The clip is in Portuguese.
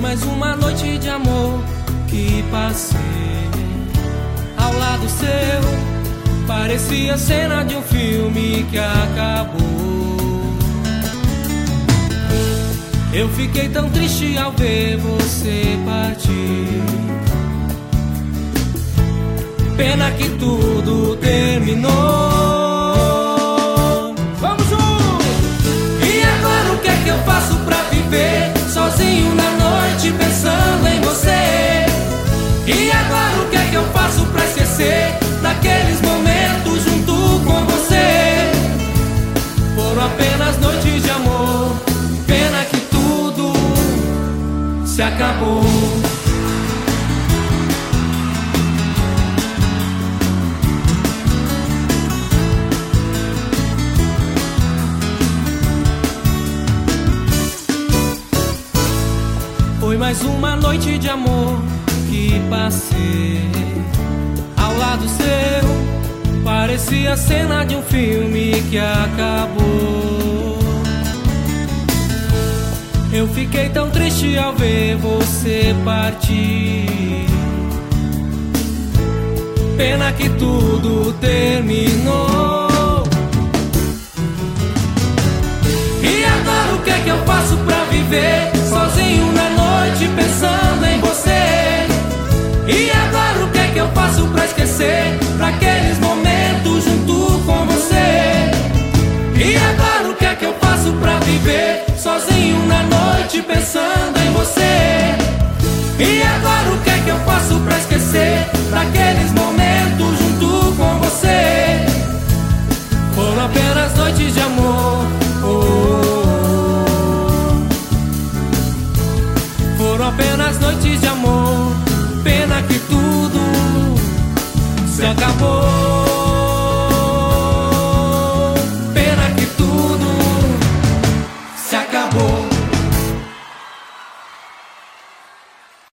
mais uma noite de amor que passei ao lado seu. Parecia cena de um filme que acabou. Eu fiquei tão triste ao ver você partir. Pena que tudo terminou. Vamos juntos! E agora o que é que eu faço pra viver sozinho na noite pensando em você? E agora o que é que eu faço pra esquecer daqueles momentos junto com você? Foram apenas noites de amor. Pena que tudo se acabou. Foi mais uma noite de amor que passei ao lado seu. Parecia cena de um filme que acabou. Eu fiquei tão triste ao ver você partir. Pena que tudo terminou. E agora o que é que eu faço pra viver sozinho na noite pensando em você? E agora o que é que eu faço pra esquecer daqueles momentos junto com você? E agora o que é que eu faço pra viver sozinho na noite pensando em você? E agora o que é que eu faço pra esquecer daqueles momentos junto com você? Foram apenas noites de amor. Foram apenas noites de amor. Pena que tudo se acabou.